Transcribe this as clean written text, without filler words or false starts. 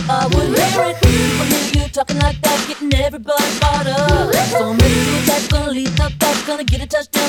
I would hear it. People hear you talking like that, getting everybody fired up. So I'm ready to attack, gonna lead the pack, gonna get a touchdown.